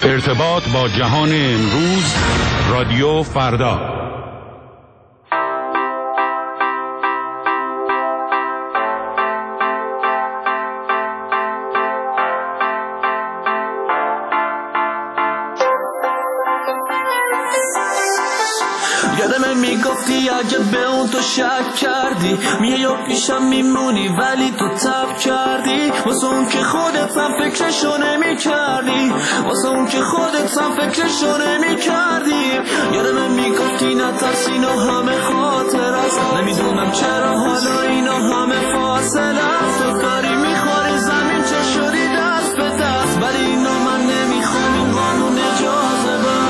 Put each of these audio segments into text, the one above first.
ارتباط با جهان امروز، رادیو فردا. یادم میگفتی اگه به اون تو شک کردی میای و پیشم میمونی ولی تو تب کردی، واسه اون که خودت هم فکرشو نمی کردی، واسه اون که خودت هم فکرشو نمی کردی. یادم میگفتی نترس اینا همه خاطر است، نمیدونم چرا حالا اینا همه فاصله است. تو داری میخوری زمین چه شدی دست به دست، ولی اینا من نمیخوام، این قانون اجازه بست.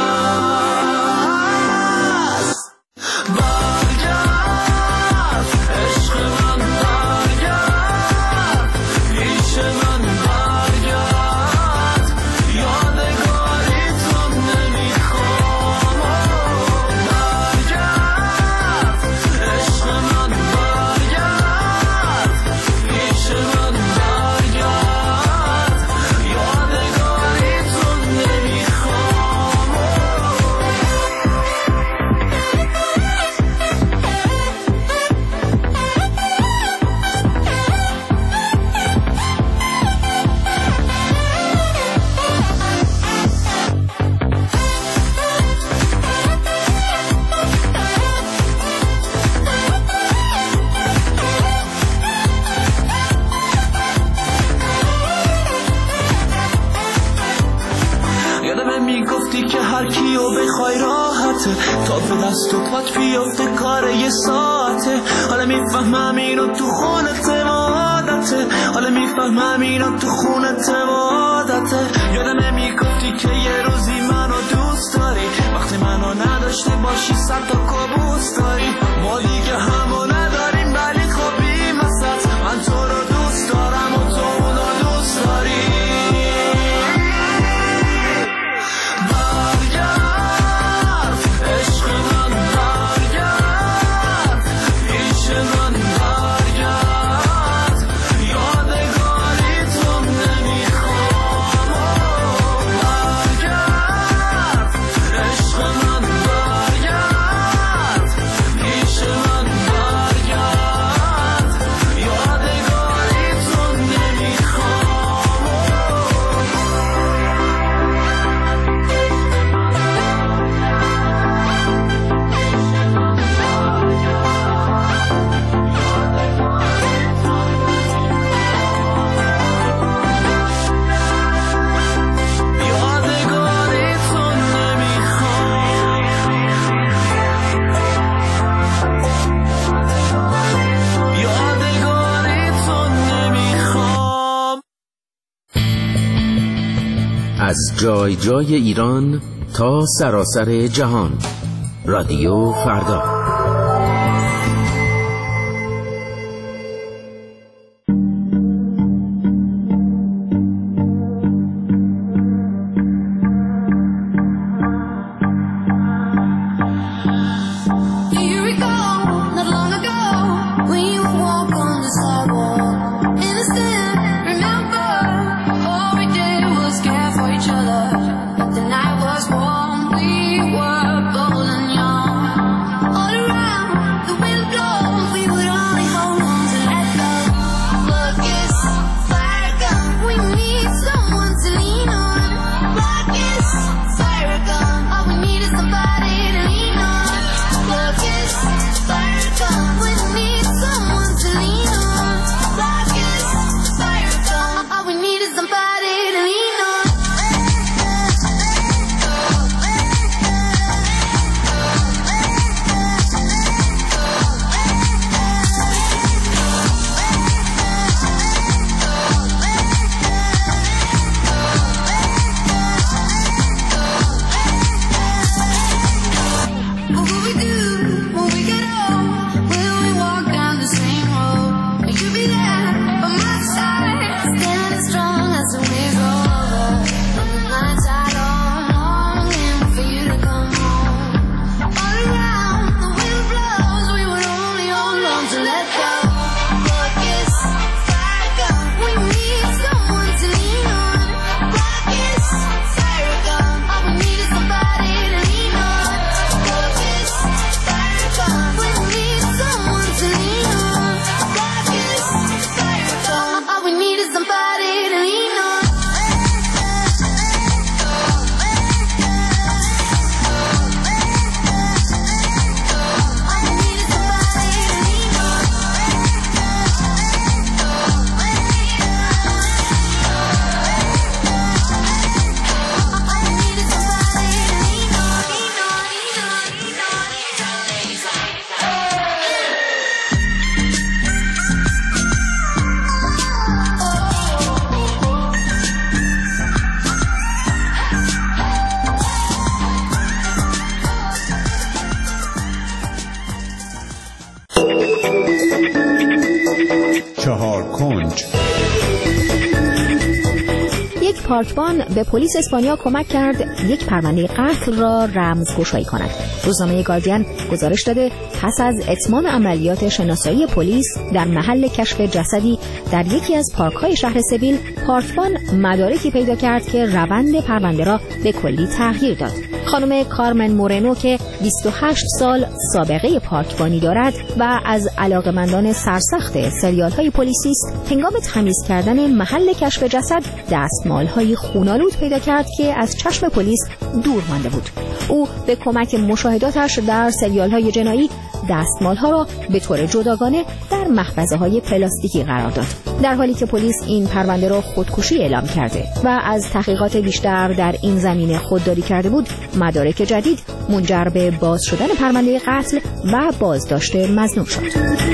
تا به دست و پات بیفته کار یه ساعته، حالا میفهمم اینو تو خونت عادته، حالا میفهمم اینو تو خونت عادته. یادم میگفتی که یه روزی منو دوست داری، وقتی منو نداشته باشی صد تا کابوس داری. ما دیگه همو نداریم ولی خب این وسط من تو رو دوست دارم و تو اونو دوست داری. از جای جای ایران تا سراسر جهان، رادیو فردا. The night was warm, we were bold and young. All کنج. یک پارکبان به پلیس اسپانیا کمک کرد یک پرونده قتل را رمزگشایی کند. روزنامه گاردین گزارش داده پس از اتمام عملیات شناسایی پلیس در محل کشف جسدی در یکی از پارک‌های شهر سویل، پارکبان مدارکی پیدا کرد که روند پرونده را به کلی تغییر داد. خانم کارمن مورنو که 28 سال سابقه پارکبانی دارد و از علاقه‌مندان سرسخت سریال‌های پلیسی است، هنگام تمیز کردن محل کشف جسد دستمال‌های خونالود پیدا کرد که از چشم پلیس دور مانده بود. او به کمک مشاهداتش در سریال‌های جنایی دستمال‌ها را به طور جداگانه در محفظه‌های پلاستیکی قرار داد، در حالی که پلیس این پرونده را خودکشی اعلام کرده و از تحقیقات بیشتر در این زمینه خودداری کرده بود. مدارک جدید منجر به باز شدن پرونده قتل و بازداشت مظنون شد.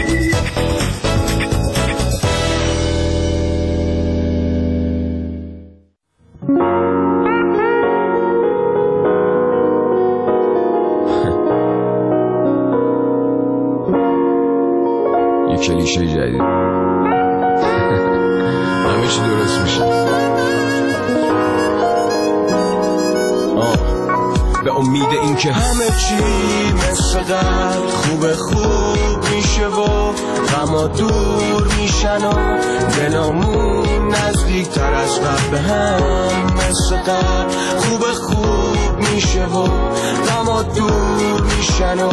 کلیشه جدید همه چی درست میشه. به امید این که همه چی مثل قبل خوب میشه و غما دور میشن و دلامون نزدیک تر از قبل به هم مثل قبل خوب میشه و غما دور میشن و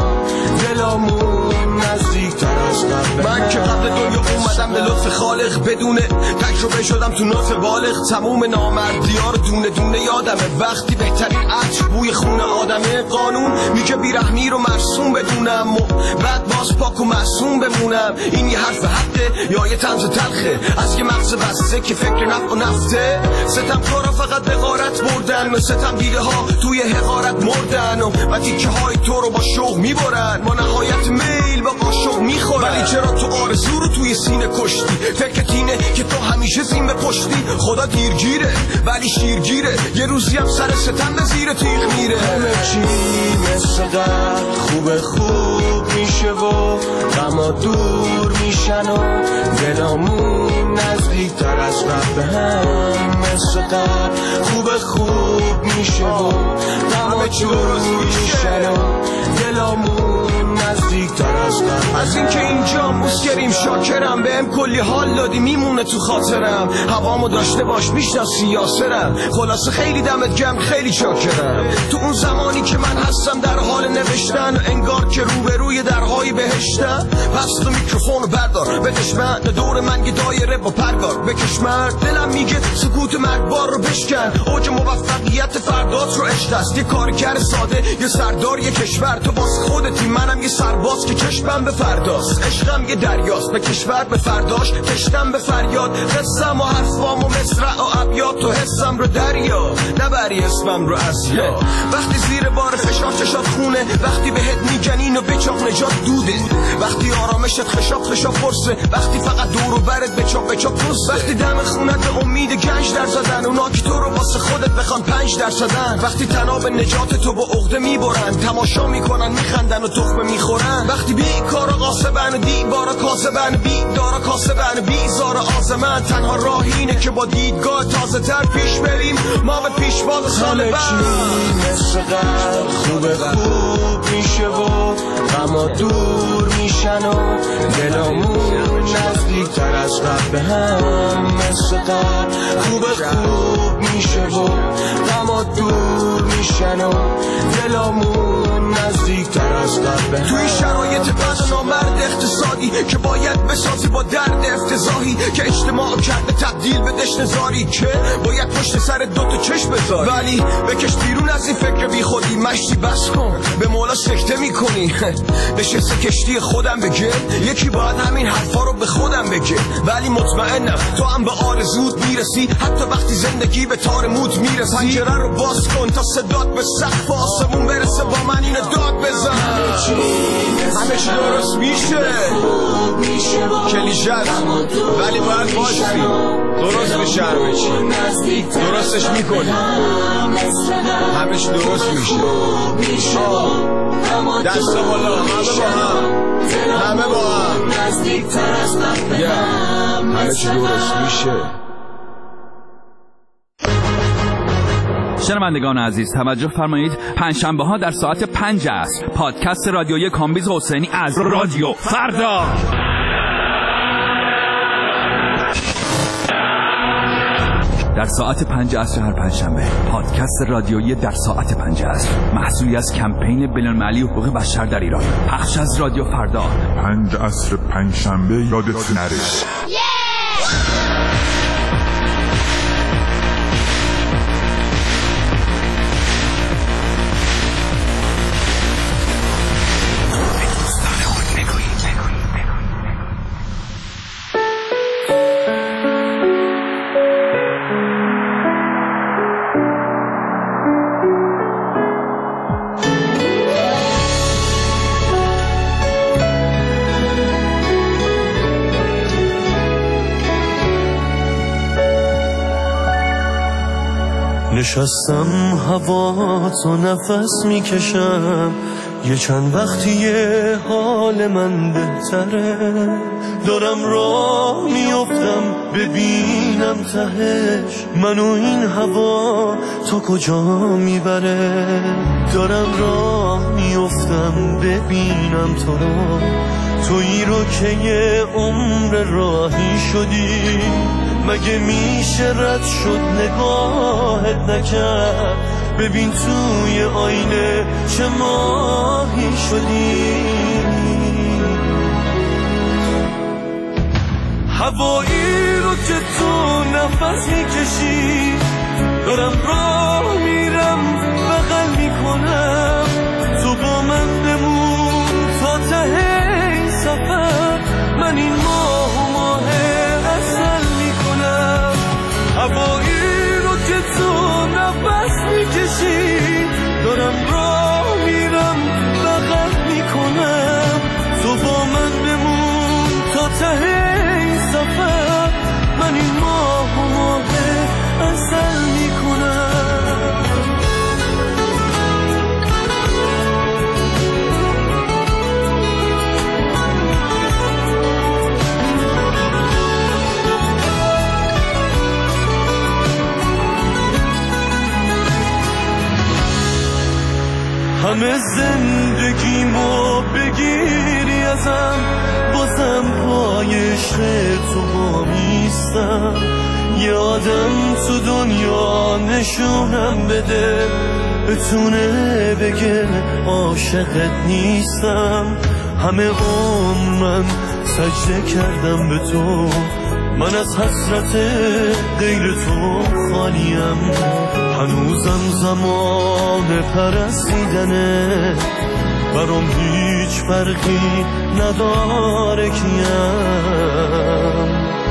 دلامون نزدیک تر از قبل. من که قبل دنیا اومدم به لطف خالق، بدون تجربه شدم تو نطف بالغ. تموم نامردی‌ها رو دونه دونه یادمه، وقتی بهترین عطر بوی خون آدمه. قانون میگه بیرحمی رو مرسوم بدونم و بعد باز پاک و معصوم بمونم. این یه حرف حقه یا یه طنز تلخه از یه مغز بسته که فکر نفع و نفته؟ ستم کارا فقط به غارت بردن و ستم دیده ها توی حقارت مردن و تیکه های تو رو با شوق میبرن. ما نهایت میل با قاشق میخورن، ولی چرا تو آرزو رو توی سینه کشتی؟ فکرت اینه که تو همیشه زین بپشتی. خدا دیرگیره ولی شیرگیره، یه روزی هم سر ستم به زیر تیغ میره. همه چی مثل قبل خوب میشه و غما دور میشن و دلامون نزدیک تر از قبل به هم مثل قبل خوب میشه و غما دور میشن و دلامون نزدیک تر از قبل. از اینکه اینجا مسکریم شاکرم، بهم کلی حال دادی میمونه تو خاطرم. هوامو داشته باش میشناسی یاسرم، خلاصه خیلی دمت گرم خیلی شاکرم. تو اون زمانی که من هستم در حال نوشتن و انگار که روبروی درهای بهشتم، پس تو میکروفونو بردار بدش من، دور من یه دایره با پرگار بکش من. دلم میگه سکوت مرگبار رو بشکن، اوج موفقیت فردات رو عشق است. یه کارگر ساده یه سردار یه کشور، تو باز خودتی منم یه سرباز که چشمم به فرداست. عشقم یه دریاست به کشور به فرداش کشتم به فریاد. قصم و حرفام و مصرع و ابیات تو حسم رو دریا نبری اسمم رو اسیا. وقتی زیر بار فشار چشات خونه، وقتی بهت میگن اینو بچاق نجات دوده، وقتی آرامشت خشاب پرسه، وقتی فقط دور و برت بچاق پرسه، وقتی دم خونت به امید گنج در زدن، اونا که تو رو واسه خودت بخوان 5 درصدن، وقتی تناب نجات تو با عقده میبرن، تماشا میکنن میخندن و تخمه میخورن، وقتی بیکارا قاسبن و دیوارا کاسبن، بیدارا کاسبن بیزارا آزمن، تنها راه اینه که با دیدگاه تازه تر پیش بریم، ما به پیش باز سال بعد. مثل قبل خوب میشه و غما دور میشن و دلامون نزدیک تر از قبل به هم مثل قبل خوب میشه و غما دور میشن و دلامون نزدیک تر از قبل به هم. توی شرایط بد و نامرد اقتصادی که باید بسازی با درد افتضاحی که اجتماع کرده تبدیل به دشنزاری که باید پشت سر 2 چشم بذاری، ولی بکش بیرون از این فکر بی خودی، مشتی بس کن به مولا سکته میکنی. نشسته کشتی خودم بگه یکی باید همین حرفا رو به خودم بگه، ولی مطمئنم تو هم به آرزوت میرسی حتی وقتی زندگی به تار موت میرسی. پنجره رو باز کن تا صدات به سقف آسمون برسه، با من اینو داد بزن. همه چی درست میشه کلیشه ولی باید باشی درست بشه، همه چی درستش میکنی. همه چی درست میشه. دست بالا، همه با هم نزدیکتر از قبل همه چی درست میشه. شنوندگان عزیز توجه فرمایید، پنجشنبه ها در ساعت 5 عصر پادکست رادیویی کامبیز حسینی از رادیو فردا در ساعت 5 عصر هر پنجشنبه. پادکست رادیویی در ساعت 5 عصر محصولی از کمپین بین‌المللی حقوق بشر در ایران، پخش از رادیو فردا. 5 عصر پنجشنبه یادت نره. نشستم هوا تو نفس میکشم، یه چند وقتیه حال من بهتره، دارم راه میافتم ببینم تهش منو این هوا تا کجا میبره، دارم راه میافتم ببینم تو رو، تویی رو که یه عمر راهی شدی، مگه میشه رد شد نگاهت نکرد، ببین توی آینه چه ماهی شدی، هوایی رو که تو نفس میکشی، دارم راه میرم بغل میکنم، تو با من بمون تا ته این سفر، من این ماه و ماه اصل میکنم، هوایی رو که تو نفس میکشی، دارم راه میرم بغل میکنم، تو با من بمون تا ته این سفر، من این ماه و ماه اصل میکنم. همه زندگیمو بگیری ازم، بازم پای عشق تو وامیستم، یه آدم تو دنیا نشونم بده، بتونه بگه عاشقت نیستم، همه عمر من سجده کردم به تو، من از حسرت غیر تو خالیم، هنوزم زمان پرستیدنه، برام هیچ فرقی نداره کیم،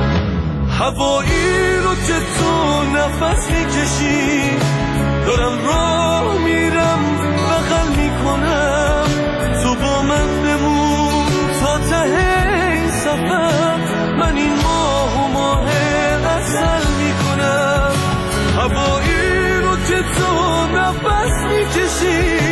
هوایی رو که تو نفس میکشی، دارم راه میرم بغل میکنم، تو با من بمون تا ته این سفر، من این ماه و ماه اصل میکنم، هوایی رو که تو نفس میکشی،